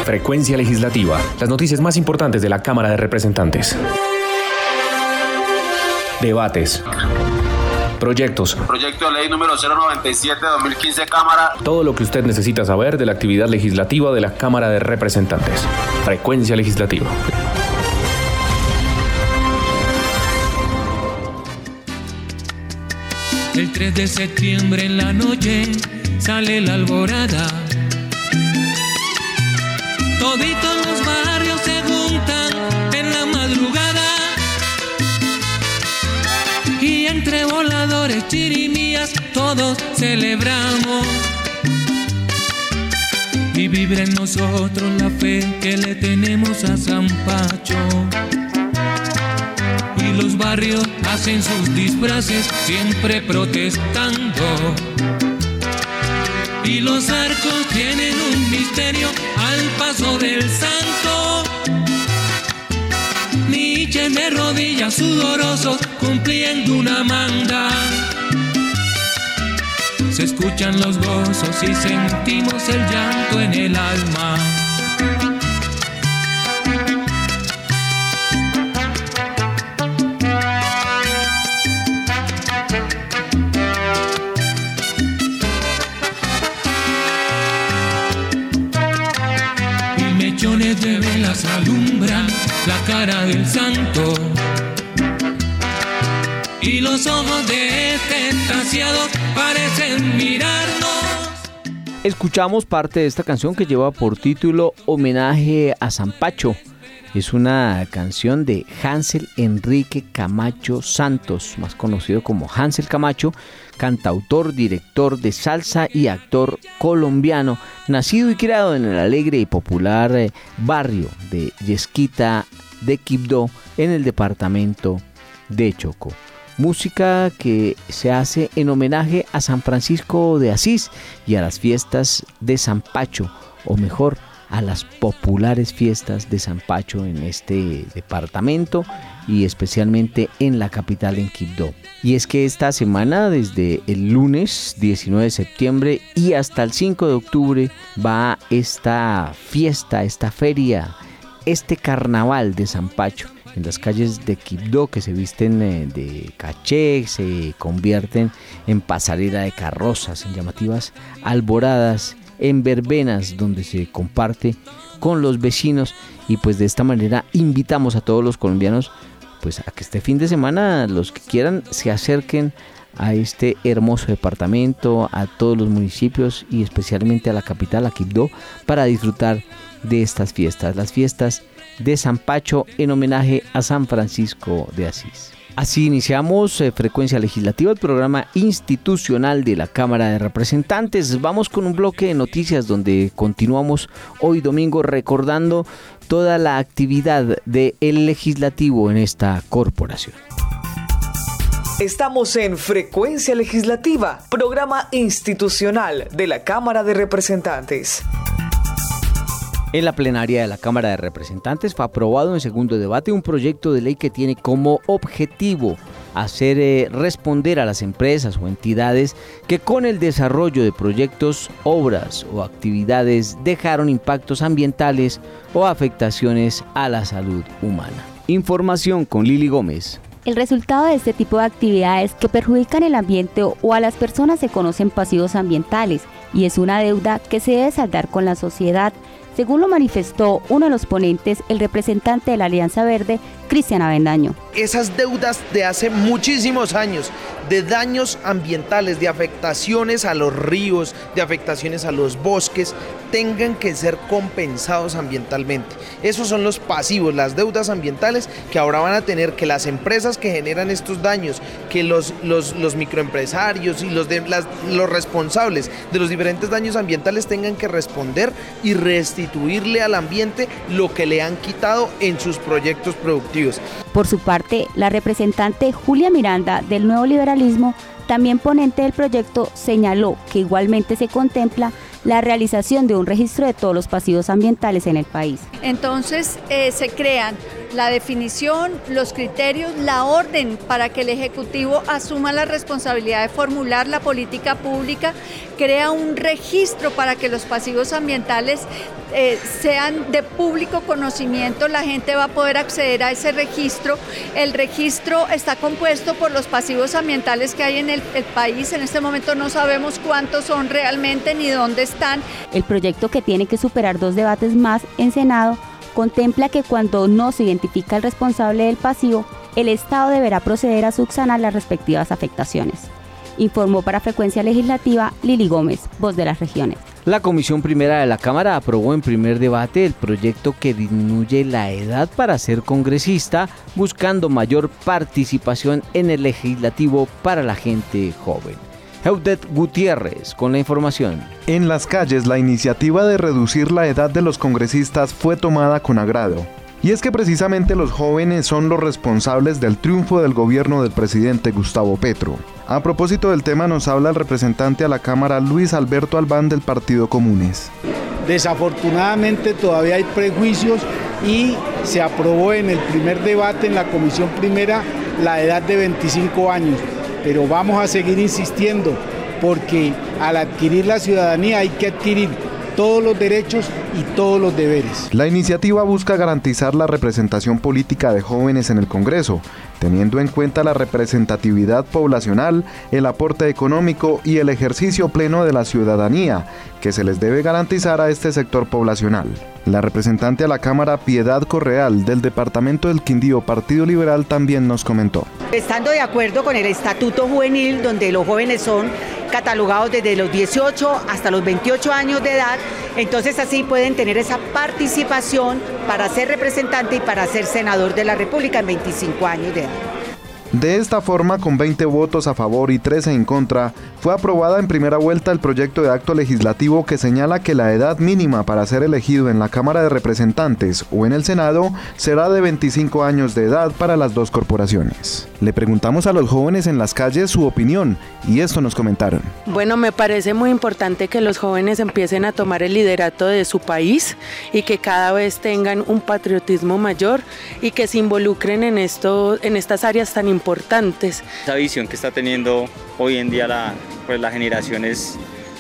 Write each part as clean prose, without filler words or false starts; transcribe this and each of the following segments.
Frecuencia Legislativa. Las noticias más importantes de la Cámara de Representantes. Debates. Proyectos. Proyecto de ley número 097-2015, Cámara. Todo lo que usted necesita saber de la actividad legislativa de la Cámara de Representantes. Frecuencia Legislativa. El 3 de septiembre en la noche sale la alborada. Toditos los barrios se juntan en la madrugada. Y entre voladores, chirimías, todos celebramos. Y vibra en nosotros la fe que le tenemos a San Pacho. Y los barrios hacen sus disfraces, siempre protestando. Y los arcos tienen un misterio al paso del santo. Nietzsche de rodillas sudorosos cumpliendo una manda. Se escuchan los gozos y sentimos el llanto en el alma. De velas alumbran la cara del santo y los ojos de este extasiado parecen mirarnos. Escuchamos parte de esta canción que lleva por título Homenaje a San Pacho. Es una canción de Hansel Enrique Camacho Santos, más conocido como Hansel Camacho, cantautor, director de salsa y actor colombiano, nacido y criado en el alegre y popular barrio de Yesquita de Quibdó, en el departamento de Chocó. Música que se hace en homenaje a San Francisco de Asís y a las fiestas de San Pacho, o mejor, a las populares fiestas de San Pacho en este departamento y especialmente en la capital, en Quibdó. Y es que esta semana, desde el lunes 19 de septiembre y hasta el 5 de octubre, va esta fiesta, esta feria, este carnaval de San Pacho en las calles de Quibdó, que se visten de caché, se convierten en pasarela de carrozas, en llamativas alboradas, en verbenas donde se comparte con los vecinos. Y pues de esta manera invitamos a todos los colombianos pues a que este fin de semana, los que quieran, se acerquen a este hermoso departamento, a todos los municipios y especialmente a la capital, a Quibdó, para disfrutar de estas fiestas, las fiestas de San Pacho en homenaje a San Francisco de Asís. Así iniciamos Frecuencia Legislativa, el programa institucional de la Cámara de Representantes. Vamos con un bloque de noticias donde continuamos hoy domingo recordando toda la actividad del legislativo en esta corporación. Estamos en Frecuencia Legislativa, programa institucional de la Cámara de Representantes. En la plenaria de la Cámara de Representantes fue aprobado en segundo debate un proyecto de ley que tiene como objetivo hacer responder a las empresas o entidades que con el desarrollo de proyectos, obras o actividades dejaron impactos ambientales o afectaciones a la salud humana. Información con Lili Gómez. El resultado de este tipo de actividades que perjudican el ambiente o a las personas se conocen pasivos ambientales y es una deuda que se debe saldar con la sociedad, según lo manifestó uno de los ponentes, el representante de la Alianza Verde, Cristian Avendaño. Esas deudas de hace muchísimos años, de daños ambientales, de afectaciones a los ríos, de afectaciones a los bosques, tengan que ser compensados ambientalmente. Esos son los pasivos, las deudas ambientales que ahora van a tener que las empresas que generan estos daños, que los microempresarios y los responsables de los diferentes daños ambientales tengan que responder y restituirle al ambiente lo que le han quitado en sus proyectos productivos. Por su parte, la representante Julia Miranda del Nuevo Liberalismo, también ponente del proyecto, señaló que igualmente se contempla la realización de un registro de todos los pasivos ambientales en el país. Entonces se crean la definición, los criterios, la orden para que el Ejecutivo asuma la responsabilidad de formular la política pública, crea un registro para que los pasivos ambientales sean de público conocimiento, la gente va a poder acceder a ese registro. El registro está compuesto por los pasivos ambientales que hay en el país. En este momento no sabemos cuántos son realmente ni dónde están. El proyecto, que tiene que superar 2 debates más en Senado, contempla que cuando no se identifica el responsable del pasivo, el Estado deberá proceder a subsanar las respectivas afectaciones. Informó para Frecuencia Legislativa Lili Gómez, Voz de las Regiones. La Comisión Primera de la Cámara aprobó en primer debate el proyecto que disminuye la edad para ser congresista, buscando mayor participación en el legislativo para la gente joven. Eudet Gutiérrez con la información. En las calles, la iniciativa de reducir la edad de los congresistas fue tomada con agrado. Y es que precisamente los jóvenes son los responsables del triunfo del gobierno del presidente Gustavo Petro. A propósito del tema nos habla el representante a la Cámara Luis Alberto Albán del Partido Comunes. Desafortunadamente todavía hay prejuicios y se aprobó en el primer debate en la Comisión Primera la edad de 25 años. Pero vamos a seguir insistiendo porque al adquirir la ciudadanía hay que adquirir todos los derechos y todos los deberes. La iniciativa busca garantizar la representación política de jóvenes en el Congreso, teniendo en cuenta la representatividad poblacional, el aporte económico y el ejercicio pleno de la ciudadanía que se les debe garantizar a este sector poblacional. La representante a la Cámara, Piedad Correal, del Departamento del Quindío, Partido Liberal, también nos comentó. Estando de acuerdo con el Estatuto Juvenil, donde los jóvenes son catalogados desde los 18 hasta los 28 años de edad, entonces así pueden tener esa participación para ser representante y para ser senador de la República en 25 años de edad. De esta forma, con 20 votos a favor y 13 en contra, fue aprobada en primera vuelta el proyecto de acto legislativo que señala que la edad mínima para ser elegido en la Cámara de Representantes o en el Senado será de 25 años de edad para las dos corporaciones. Le preguntamos a los jóvenes en las calles su opinión y esto nos comentaron. Bueno, me parece muy importante que los jóvenes empiecen a tomar el liderato de su país y que cada vez tengan un patriotismo mayor y que se involucren en estas áreas tan importantes. Esa visión que está teniendo hoy en día las generaciones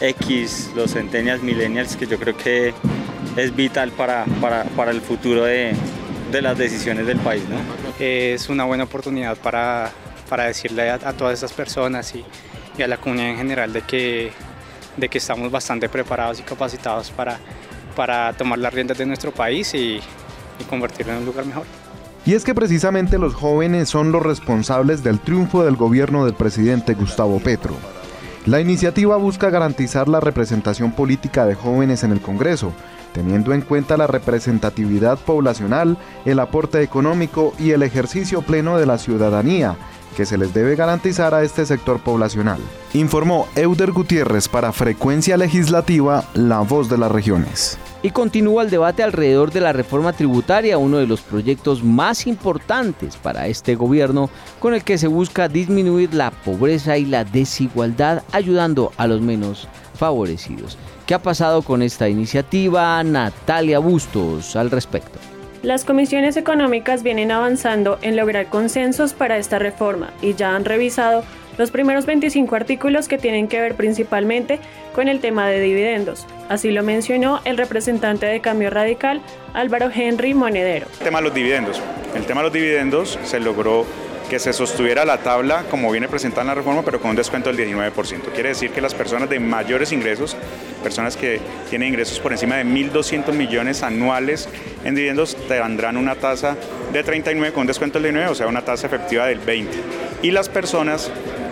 X, los centennials, millennials, que yo creo que es vital para el futuro de las decisiones del país, ¿no? Es una buena oportunidad para decirle a todas estas personas y a la comunidad en general de que estamos bastante preparados y capacitados para tomar las riendas de nuestro país y convertirlo en un lugar mejor. Y es que precisamente los jóvenes son los responsables del triunfo del gobierno del presidente Gustavo Petro. La iniciativa busca garantizar la representación política de jóvenes en el Congreso, teniendo en cuenta la representatividad poblacional, el aporte económico y el ejercicio pleno de la ciudadanía que se les debe garantizar a este sector poblacional. Informó Euder Gutiérrez para Frecuencia Legislativa, La Voz de las Regiones. Y continúa el debate alrededor de la reforma tributaria, uno de los proyectos más importantes para este gobierno, con el que se busca disminuir la pobreza y la desigualdad, ayudando a los menos favorecidos. ¿Qué ha pasado con esta iniciativa? Natalia Bustos al respecto. Las comisiones económicas vienen avanzando en lograr consensos para esta reforma y ya han revisado los primeros 25 artículos que tienen que ver principalmente con el tema de dividendos. Así lo mencionó el representante de Cambio Radical, Álvaro Henry Monedero. El tema de los dividendos se logró que se sostuviera la tabla como viene presentada en la reforma, pero con un descuento del 19%. Quiere decir que las personas de mayores ingresos, personas que tienen ingresos por encima de 1.200 millones anuales en dividendos, tendrán una tasa de 39 con un descuento del 19, o sea, una tasa efectiva del 20. Y las personas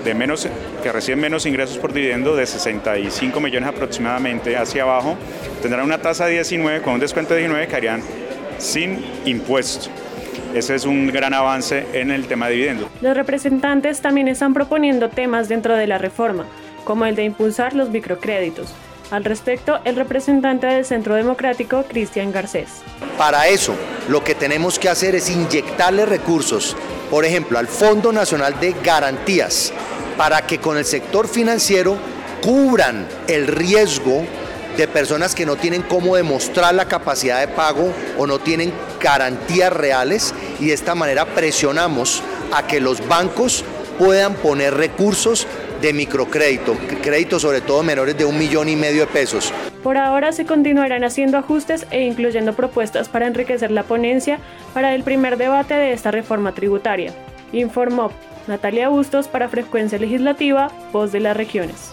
que reciben menos ingresos por dividendo, de 65 millones aproximadamente hacia abajo, tendrán una tasa de 19 con un descuento de 19 que harían sin impuesto. Ese es un gran avance en el tema de dividendos. Los representantes también están proponiendo temas dentro de la reforma, como el de impulsar los microcréditos. Al respecto, el representante del Centro Democrático, Cristian Garcés. Para eso, lo que tenemos que hacer es inyectarle recursos, por ejemplo, al Fondo Nacional de Garantías, para que con el sector financiero cubran el riesgo de personas que no tienen cómo demostrar la capacidad de pago o no tienen garantías reales y de esta manera presionamos a que los bancos puedan poner recursos de microcrédito, créditos sobre todo menores de 1,5 millones de pesos. Por ahora se continuarán haciendo ajustes e incluyendo propuestas para enriquecer la ponencia para el primer debate de esta reforma tributaria, informó Natalia Bustos para Frecuencia Legislativa, Voz de las Regiones.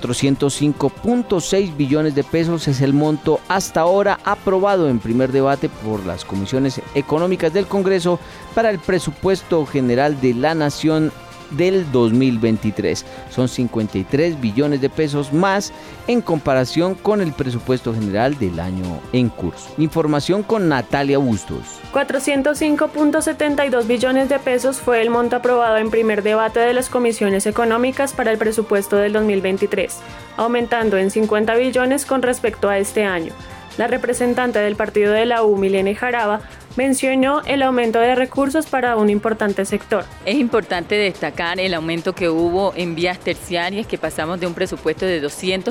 405.6 billones de pesos es el monto hasta ahora aprobado en primer debate por las comisiones económicas del Congreso para el presupuesto general de la Nación del 2023. Son 53 billones de pesos más en comparación con el presupuesto general del año en curso. Información con Natalia Bustos. 405.72 billones de pesos fue el monto aprobado en primer debate de las comisiones económicas para el presupuesto del 2023, aumentando en 50 billones con respecto a este año. La representante del partido de la U, Milene Jaraba, mencionó el aumento de recursos para un importante sector. Es importante destacar el aumento que hubo en vías terciarias, que pasamos de un presupuesto de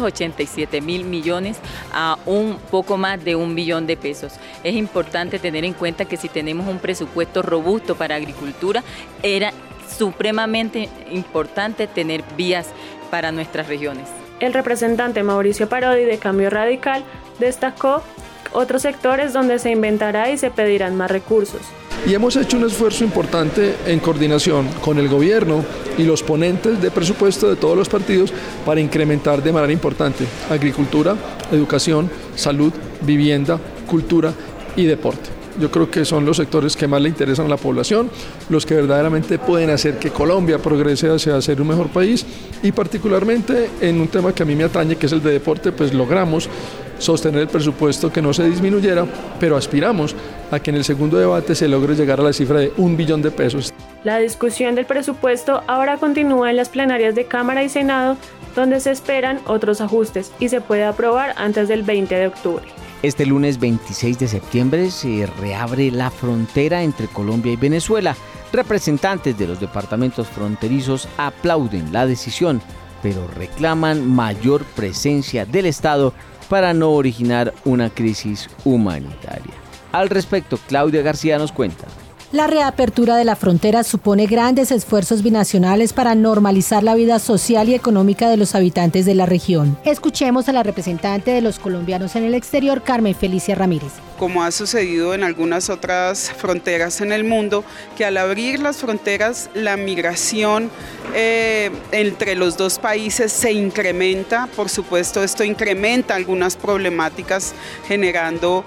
287.000 millones a un poco más de 1 billón de pesos. Es importante tener en cuenta que si tenemos un presupuesto robusto para agricultura, era supremamente importante tener vías para nuestras regiones. El representante Mauricio Parodi de Cambio Radical destacó otros sectores donde se inventará y se pedirán más recursos. Y hemos hecho un esfuerzo importante en coordinación con el gobierno y los ponentes de presupuesto de todos los partidos para incrementar de manera importante agricultura, educación, salud, vivienda, cultura y deporte. Yo creo que son los sectores que más le interesan a la población, los que verdaderamente pueden hacer que Colombia progrese hacia ser un mejor país, y particularmente en un tema que a mí me atañe, que es el de deporte, pues logramos sostener el presupuesto, que no se disminuyera, pero aspiramos a que en el segundo debate se logre llegar a la cifra de 1 billón de pesos. La discusión del presupuesto ahora continúa en las plenarias de Cámara y Senado, donde se esperan otros ajustes y se puede aprobar antes del 20 de octubre. Este lunes 26 de septiembre se reabre la frontera entre Colombia y Venezuela. Representantes de los departamentos fronterizos aplauden la decisión, pero reclaman mayor presencia del Estado para no originar una crisis humanitaria. Al respecto, Claudia García nos cuenta. La reapertura de la frontera supone grandes esfuerzos binacionales para normalizar la vida social y económica de los habitantes de la región. Escuchemos a la representante de los colombianos en el exterior, Carmen Felicia Ramírez. Como ha sucedido en algunas otras fronteras en el mundo, que al abrir las fronteras la migración entre los dos países se incrementa. Por supuesto, esto incrementa algunas problemáticas, generando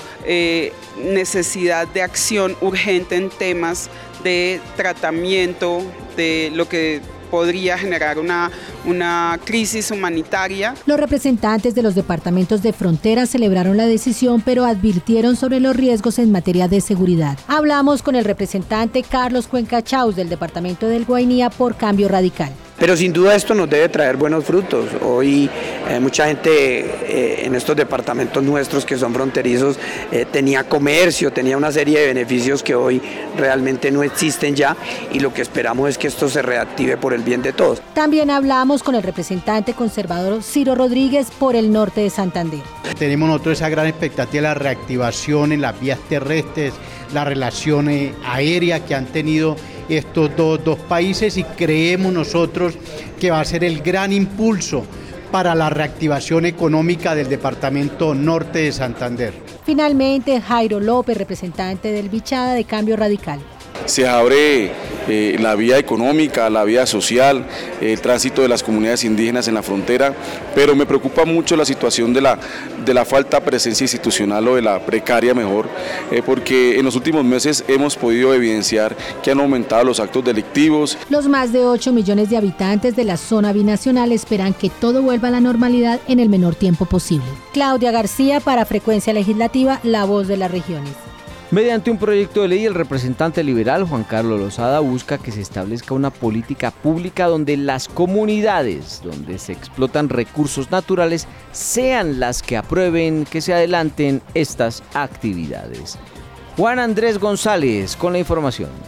necesidad de acción urgente en temas de tratamiento de lo que podría generar una crisis humanitaria. Los representantes de los departamentos de frontera celebraron la decisión, pero advirtieron sobre los riesgos en materia de seguridad. Hablamos con el representante Carlos Cuenca Chaus del departamento del Guainía por Cambio Radical. Pero sin duda esto nos debe traer buenos frutos. Hoy mucha gente en estos departamentos nuestros que son fronterizos tenía comercio, tenía una serie de beneficios que hoy realmente no existen ya, y lo que esperamos es que esto se reactive por el bien de todos. También hablamos con el representante conservador Ciro Rodríguez por el norte de Santander. Tenemos nosotros esa gran expectativa de la reactivación en las vías terrestres, la relación aérea que han tenido estos dos países, y creemos nosotros que va a ser el gran impulso para la reactivación económica del departamento norte de Santander. Finalmente, Jairo López, representante del Bichada de Cambio Radical. Se abre la vía económica, la vía social, el tránsito de las comunidades indígenas en la frontera, pero me preocupa mucho la situación de la falta de presencia institucional, o de la precaria mejor, porque en los últimos meses hemos podido evidenciar que han aumentado los actos delictivos. Los más de 8 millones de habitantes de la zona binacional esperan que todo vuelva a la normalidad en el menor tiempo posible. Claudia García para Frecuencia Legislativa, La Voz de las Regiones. Mediante un proyecto de ley, el representante liberal Juan Carlos Lozada busca que se establezca una política pública donde las comunidades donde se explotan recursos naturales sean las que aprueben que se adelanten estas actividades. Juan Andrés González con la información.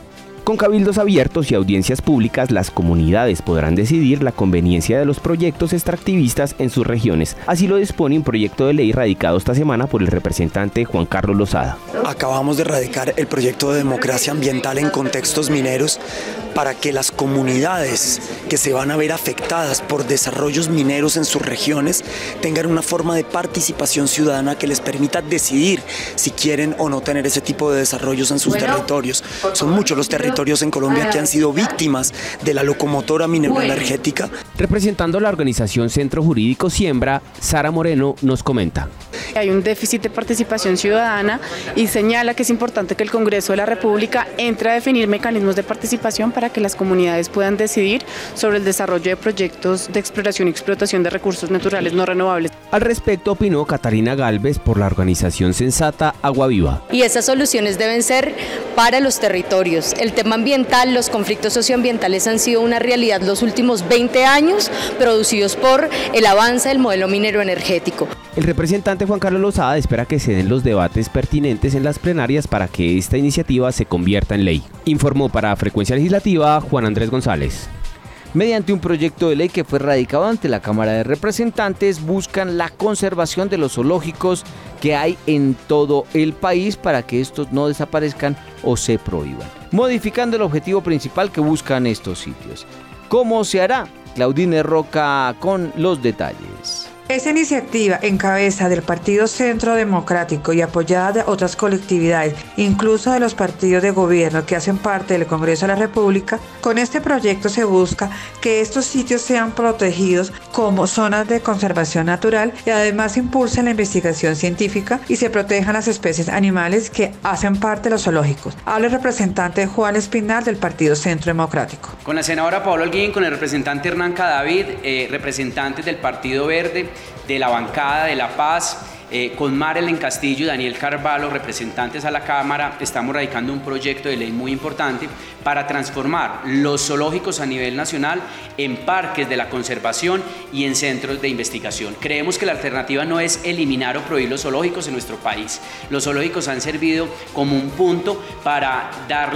Con cabildos abiertos y audiencias públicas, las comunidades podrán decidir la conveniencia de los proyectos extractivistas en sus regiones. Así lo dispone un proyecto de ley radicado esta semana por el representante Juan Carlos Lozada. Acabamos de radicar el proyecto de democracia ambiental en contextos mineros para que las comunidades que se van a ver afectadas por desarrollos mineros en sus regiones tengan una forma de participación ciudadana que les permita decidir si quieren o no tener ese tipo de desarrollos en sus territorios. Son muchos los territorios en Colombia que han sido víctimas de la locomotora mineroenergética. Representando la organización Centro Jurídico Siembra, Sara Moreno nos comenta. Hay un déficit de participación ciudadana y señala que es importante que el Congreso de la República entre a definir mecanismos de participación para que las comunidades puedan decidir sobre el desarrollo de proyectos de exploración y explotación de recursos naturales no renovables. Al respecto opinó Catarina Gálvez por la organización sensata Agua Viva. Y esas soluciones deben ser para los territorios. El tema ambiental, los conflictos socioambientales han sido una realidad los últimos 20 años, producidos por el avance del modelo minero energético. El representante Juan Carlos Lozada espera que se den los debates pertinentes en las plenarias para que esta iniciativa se convierta en ley. Informó para Frecuencia Legislativa Juan Andrés González. Mediante un proyecto de ley que fue radicado ante la Cámara de Representantes, buscan la conservación de los zoológicos que hay en todo el país para que estos no desaparezcan o se prohíban, modificando el objetivo principal que buscan estos sitios. ¿Cómo se hará? Claudine Roca con los detalles. Esta iniciativa, en cabeza del Partido Centro Democrático y apoyada de otras colectividades, incluso de los partidos de gobierno que hacen parte del Congreso de la República, con este proyecto se busca que estos sitios sean protegidos como zonas de conservación natural y además impulsen la investigación científica y se protejan las especies animales que hacen parte de los zoológicos. Habla el representante Juan Espinal del Partido Centro Democrático. Con la senadora Paola Holguín, con el representante Hernán Cadavid, representantes del Partido Verde, de la bancada de La Paz, con Marelen Castillo y Daniel Carvalho, representantes a la Cámara, estamos radicando un proyecto de ley muy importante para transformar los zoológicos a nivel nacional en parques de la conservación y en centros de investigación. Creemos que la alternativa no es eliminar o prohibir los zoológicos en nuestro país. Los zoológicos han servido como un punto para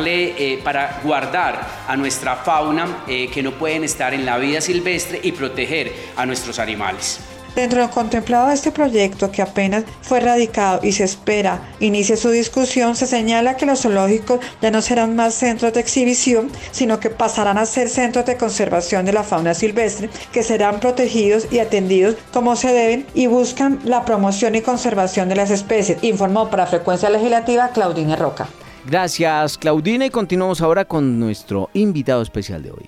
para guardar a nuestra fauna que no pueden estar en la vida silvestre y proteger a nuestros animales. Dentro de lo contemplado de este proyecto, que apenas fue radicado y se espera inicie su discusión, se señala que los zoológicos ya no serán más centros de exhibición, sino que pasarán a ser centros de conservación de la fauna silvestre, que serán protegidos y atendidos como se deben y buscan la promoción y conservación de las especies, informó para Frecuencia Legislativa Claudine Roca. Gracias, Claudine, y continuamos ahora con nuestro invitado especial de hoy.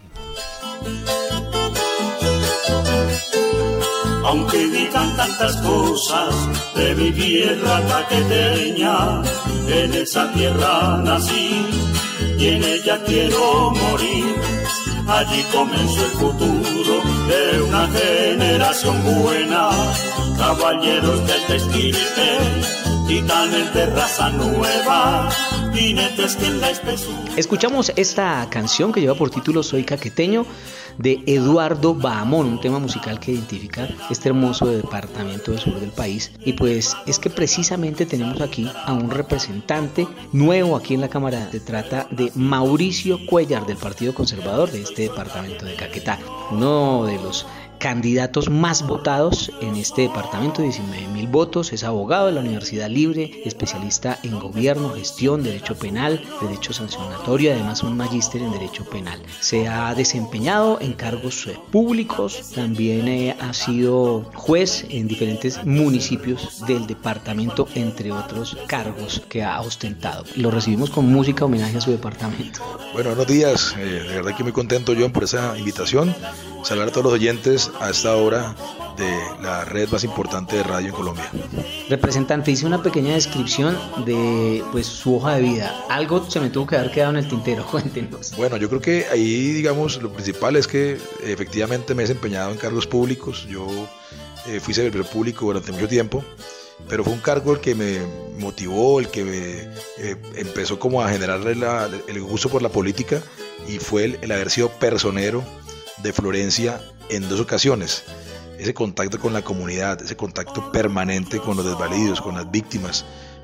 Aunque digan tantas cosas de mi tierra caqueteña, en esa tierra nací y en ella quiero morir. Allí comenzó el futuro de una generación buena, caballeros del textil, titanes de raza nueva, jinetes que en la espesura. Escuchamos esta canción que lleva por título Soy Caqueteño, de Eduardo Bahamón, un tema musical que identifica este hermoso departamento del sur del país. Y pues es que precisamente tenemos aquí a un representante nuevo aquí en la Cámara. Se trata de Mauricio Cuellar, del Partido Conservador de este departamento de Caquetá, uno de los candidatos más votados en este departamento, 19.000 votos. Es abogado de la Universidad Libre, especialista en gobierno, gestión, derecho penal, derecho sancionatorio, además un magíster en derecho penal. Se ha desempeñado en cargos públicos, también ha sido juez en diferentes municipios del departamento, entre otros cargos que ha ostentado. Lo recibimos con música, homenaje a su departamento. Bueno, buenos días, de verdad que muy contento, John, por esa invitación. Saludar a todos los oyentes a esta hora de la red más importante de radio en Colombia. Representante, hice una pequeña descripción de su hoja de vida. Algo se me tuvo que haber quedado en el tintero, cuéntenos. Bueno, yo creo que ahí, digamos, lo principal es que efectivamente me he desempeñado en cargos públicos. Yo fui servidor público durante mucho tiempo, pero fue un cargo el que me motivó, el que me empezó como a generarle el gusto por la política, y fue el haber sido personero de Florencia en 2 ocasiones. Ese contacto con la comunidad, ese contacto permanente con los desvalidos, con las víctimas,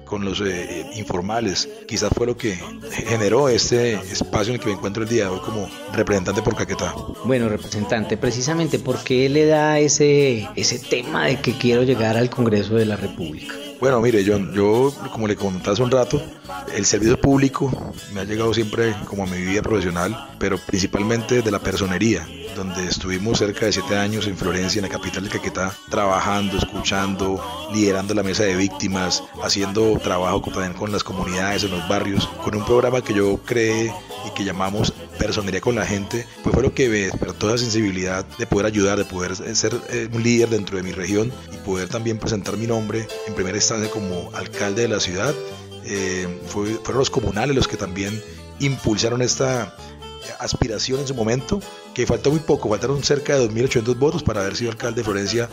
con los informales. Quizás fue lo que generó este espacio en el que me encuentro el día de hoy como representante por Caquetá. Bueno, representante, precisamente, ¿por qué le da ese tema de que quiero llegar al Congreso de la República? Bueno, mire, John, yo como le comenté hace un rato, el servicio público me ha llegado siempre como a mi vida profesional, pero principalmente de la personería, donde estuvimos cerca de 7 años en Florencia, en la capital de Caquetá, trabajando, escuchando, liderando la mesa de víctimas, haciendo trabajo también con las comunidades, en los barrios, con un programa que yo creé y que llamamos Personería con la Gente, pues fue lo que me despertó esa sensibilidad de poder ayudar, de poder ser un líder dentro de mi región y poder también presentar mi nombre en primera instancia como alcalde de la ciudad. Fueron los comunales los que también impulsaron esta aspiración en su momento, que faltó muy poco, faltaron cerca de 2.800 votos para haber sido alcalde de Florencia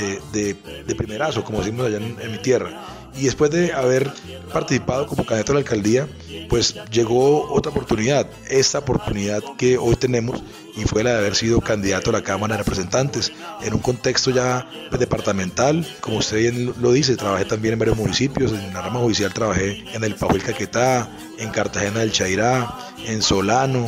de primerazo, como decimos allá en mi tierra. Y después de haber participado como candidato a la alcaldía, pues llegó otra oportunidad, esta oportunidad que hoy tenemos, y fue la de haber sido candidato a la Cámara de Representantes en un contexto ya departamental. Como usted bien lo dice, trabajé también en varios municipios, en la rama judicial trabajé en el Pajuel Caquetá, en Cartagena del Chairá, en Solano,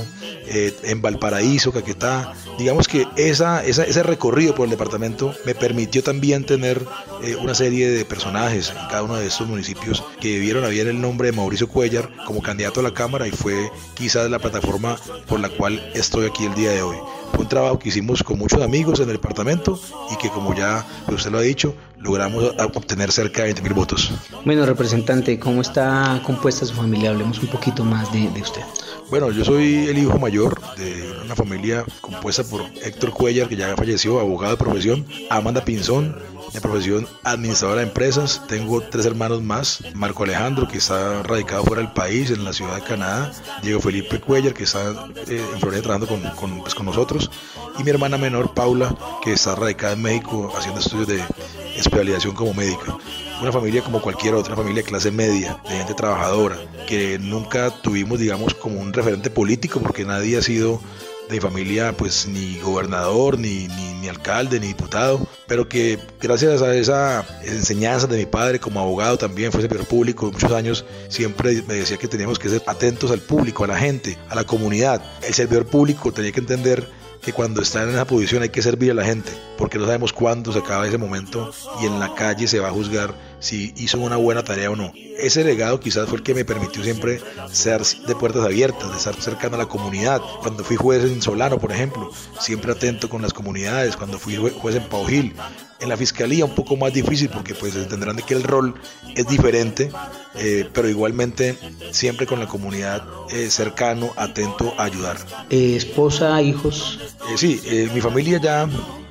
en Valparaíso, Caquetá. Digamos que ese recorrido por el departamento me permitió también tener una serie de personajes en cada uno de estos municipios que vieron a bien el nombre de Mauricio Cuéllar como candidato a la Cámara, y fue quizás la plataforma por la cual estoy aquí el día de hoy. Fue un trabajo que hicimos con muchos amigos en el departamento y que, como ya usted lo ha dicho, logramos obtener cerca de 20.000 votos. Bueno, representante, ¿cómo está compuesta su familia? Hablemos un poquito más de usted. Bueno, yo soy el hijo mayor de una familia compuesta por Héctor Cuéllar, que ya falleció, abogado de profesión, Amanda Pinzón, de profesión administradora de empresas. Tengo 3 hermanos más: Marco Alejandro, que está radicado fuera del país, en la ciudad de Canadá; Diego Felipe Cuéllar, que está en Florida trabajando con nosotros; y mi hermana menor, Paula, que está radicada en México haciendo estudios de especialización como médica. Una familia como cualquier otra, familia de clase media, de gente trabajadora, que nunca tuvimos, digamos, como un referente político, porque nadie ha sido de mi familia pues ni gobernador, ni alcalde, ni diputado, pero que gracias a esa enseñanza de mi padre como abogado, también fue servidor público muchos años, siempre me decía que teníamos que ser atentos al público, a la gente, a la comunidad. El servidor público tenía que entender que cuando está en esa posición hay que servir a la gente, porque no sabemos cuándo se acaba ese momento y en la calle se va a juzgar si hizo una buena tarea o no. Ese legado quizás fue el que me permitió siempre ser de puertas abiertas, de estar cercano a la comunidad. Cuando fui juez en Solano, por ejemplo, siempre atento con las comunidades. Cuando fui juez en Paujil, en la fiscalía un poco más difícil, porque pues entenderán de que el rol es diferente, pero igualmente siempre con la comunidad, cercano, atento a ayudar. ¿Esposa, hijos? Sí, mi familia ya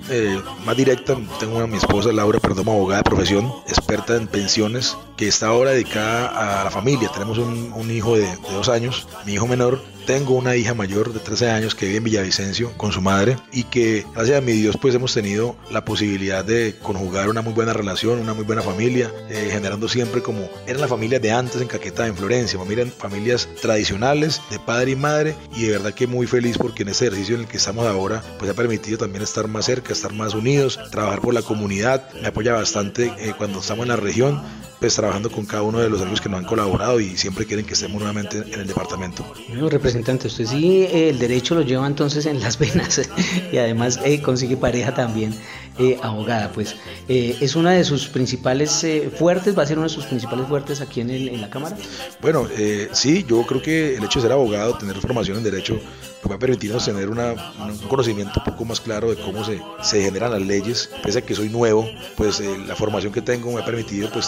más directa. Tengo mi esposa Laura Perdomo, abogada de profesión, experta en pensiones, que está ahora dedicada a la familia. Tenemos un hijo de 2 años, mi hijo menor. Tengo una hija mayor de 13 años que vive en Villavicencio con su madre, y que gracias a mi Dios pues hemos tenido la posibilidad de conjugar una muy buena relación, una muy buena familia, generando siempre como eran las familias de antes en Caquetá, en Florencia, familias tradicionales de padre y madre, y de verdad que muy feliz porque en ese ejercicio en el que estamos ahora pues ha permitido también estar más cerca, estar más unidos, trabajar por la comunidad. Me apoya bastante cuando estamos en la región, pues trabajando con cada uno de los amigos que nos han colaborado y siempre quieren que estemos nuevamente en el departamento. Bueno, representante, usted sí el derecho lo lleva entonces en las venas y además consigue pareja también abogada, pues es una de sus principales fuertes, va a ser una de sus principales fuertes aquí en la Cámara. Bueno, sí, yo creo que el hecho de ser abogado, tener formación en derecho, pues va a permitirnos tener un conocimiento un poco más claro de cómo se generan las leyes. Pese a que soy nuevo, pues la formación que tengo me ha permitido pues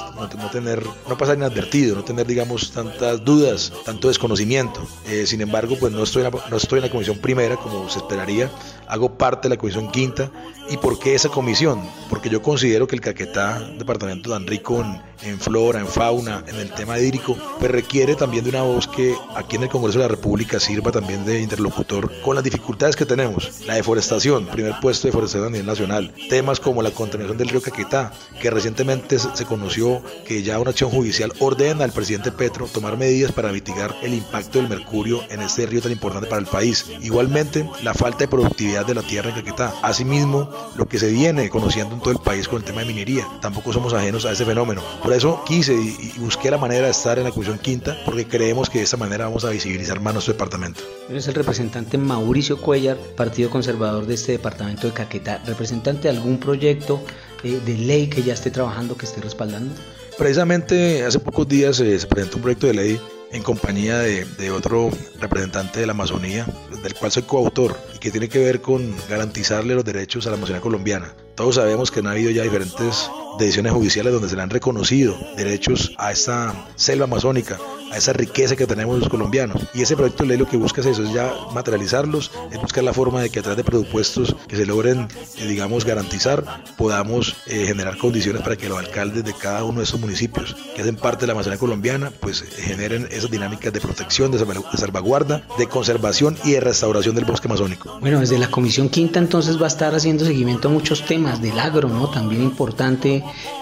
no pasar inadvertido, no tener, digamos, tantas dudas, tanto desconocimiento. Sin embargo, pues no estoy en la comisión primera como se esperaría. Hago parte de la comisión quinta. ¿Y por qué esa comisión? Porque yo considero que el Caquetá, departamento tan rico en flora, en fauna, en el tema hídrico, pues requiere también de una voz que aquí en el Congreso de la República sirva también de interlocutor con las dificultades que tenemos. La deforestación, primer puesto de deforestación a nivel nacional. Temas como la contaminación del río Caquetá, que recientemente se conoció que ya una acción judicial ordena al presidente Petro tomar medidas para mitigar el impacto del mercurio en este río tan importante para el país. Igualmente, la falta de productividad de la tierra en Caquetá. Asimismo, lo que se viene conociendo en todo el país con el tema de minería. Tampoco somos ajenos a ese fenómeno. Por eso quise y busqué la manera de estar en la Comisión Quinta, porque creemos que de esta manera vamos a visibilizar más nuestro departamento. Es el representante Mauricio Cuellar, Partido Conservador de este departamento de Caquetá. ¿Representante de algún proyecto de ley que ya esté trabajando, que esté respaldando? Precisamente hace pocos días se presentó un proyecto de ley en compañía de otro representante de la Amazonía, del cual soy coautor, y que tiene que ver con garantizarle los derechos a la Amazonía colombiana. Todos sabemos que han habido ya diferentes decisiones judiciales donde se le han reconocido derechos a esta selva amazónica, a esa riqueza que tenemos los colombianos. Y ese proyecto de ley lo que busca es eso, es ya materializarlos, es buscar la forma de que a través de presupuestos que se logren, digamos, garantizar, podamos generar condiciones para que los alcaldes de cada uno de estos municipios que hacen parte de la Amazonía colombiana, pues generen esas dinámicas de protección, de salvaguarda, de conservación y de restauración del bosque amazónico. Bueno, desde la Comisión Quinta entonces va a estar haciendo seguimiento a muchos temas del agro, ¿no? También importante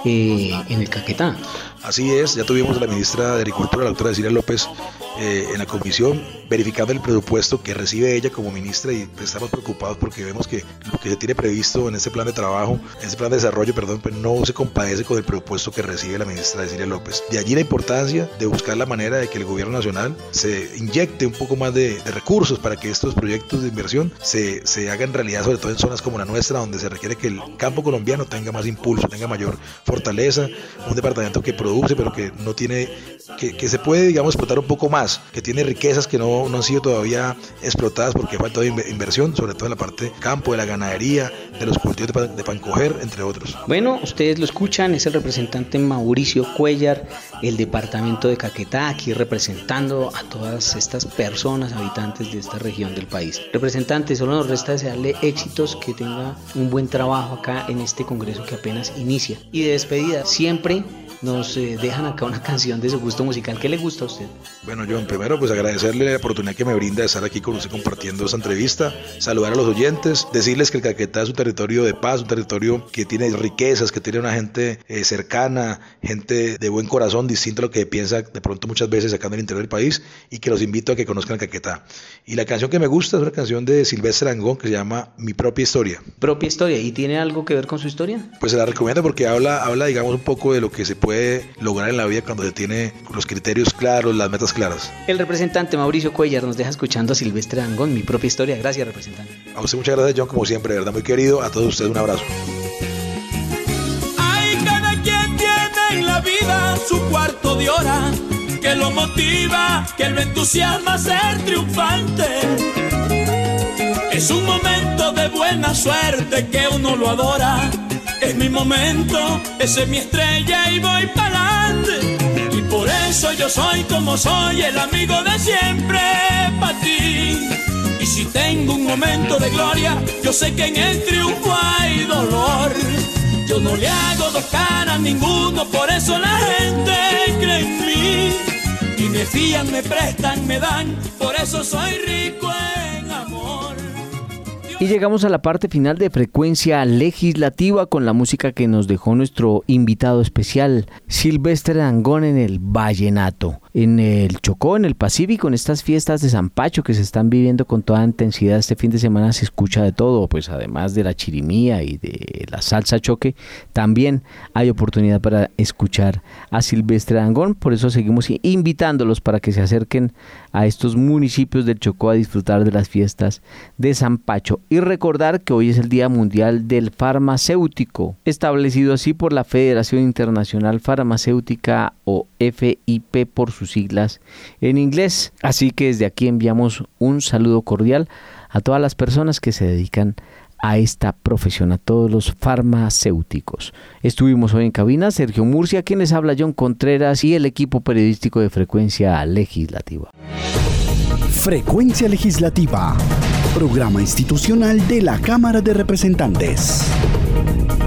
en el Caquetá. Así es, ya tuvimos a la ministra de Agricultura, la doctora Cecilia López, en la comisión, verificando el presupuesto que recibe ella como ministra, y pues estamos preocupados porque vemos que lo que se tiene previsto en este plan de trabajo, en este plan de desarrollo, pues no se compadece con el presupuesto que recibe la ministra Cecilia López. De allí la importancia de buscar la manera de que el gobierno nacional se inyecte un poco más de recursos para que estos proyectos de inversión se hagan realidad, sobre todo en zonas como la nuestra, donde se requiere que el campo colombiano tenga más impulso, tenga mayor fortaleza, un departamento que produce, pero que no tiene, que se puede, digamos, explotar un poco más, que tiene riquezas que no han sido todavía explotadas porque falta de inversión, sobre todo en la parte campo, de la ganadería, de los cultivos de pancoger, entre otros. Bueno, ustedes lo escuchan, es el representante Mauricio Cuellar, el departamento de Caquetá, aquí representando a todas estas personas, habitantes de esta región del país. Representante, solo nos resta desearle éxitos, que tenga un buen trabajo acá en este congreso que apenas inicia. Y de despedida, siempre nos dejan acá una canción de su gusto musical. ¿Qué le gusta a usted? Bueno, John, primero pues agradecerle la oportunidad que me brinda de estar aquí con usted compartiendo esta entrevista, saludar a los oyentes, decirles que el Caquetá es un territorio de paz, un territorio que tiene riquezas, que tiene una gente cercana, gente de buen corazón, distinto a lo que piensa de pronto muchas veces acá en el interior del país, y que los invito a que conozcan el Caquetá. Y la canción que me gusta es una canción de Silvestre Dangond que se llama Mi propia historia. ¿Propia historia? ¿Y tiene algo que ver con su historia? Pues se la recomiendo porque habla digamos un poco de lo que se puede lograr en la vida cuando se tiene los criterios claros, las metas claras. El representante Mauricio Cuellar nos deja escuchando a Silvestre Dangond, Mi propia historia. Gracias, representante. A usted muchas gracias, John, como siempre, de verdad muy querido. A todos ustedes un abrazo. Hay cada quien tiene en la vida su cuarto de hora, que lo motiva, que lo entusiasma a ser triunfante. Es un momento de buena suerte que uno lo adora. Es mi momento, esa es mi estrella y voy pa'lante. Y por eso yo soy como soy, el amigo de siempre pa' ti. Y si tengo un momento de gloria, yo sé que en el triunfo hay dolor. Yo no le hago dos caras a ninguno, por eso la gente cree en mí. Y me fían, me prestan, me dan, por eso soy rico en amor. Y llegamos a la parte final de Frecuencia Legislativa con la música que nos dejó nuestro invitado especial, Silvestre Dangond, en el vallenato. En el Chocó, en el Pacífico, en estas fiestas de Sampacho que se están viviendo con toda intensidad este fin de semana, se escucha de todo, pues además de la chirimía y de la salsa choque, también hay oportunidad para escuchar a Silvestre Dangond. Por eso seguimos invitándolos para que se acerquen a estos municipios del Chocó a disfrutar de las fiestas de Sampacho. Y recordar que hoy es el Día Mundial del Farmacéutico, establecido así por la Federación Internacional Farmacéutica, o FIP por sus siglas en inglés. Así que desde aquí enviamos un saludo cordial a todas las personas que se dedican a esta profesión, a todos los farmacéuticos. Estuvimos hoy en cabina Sergio Murcia, quien les habla, John Contreras, y el equipo periodístico de Frecuencia Legislativa. Frecuencia Legislativa, programa institucional de la Cámara de Representantes.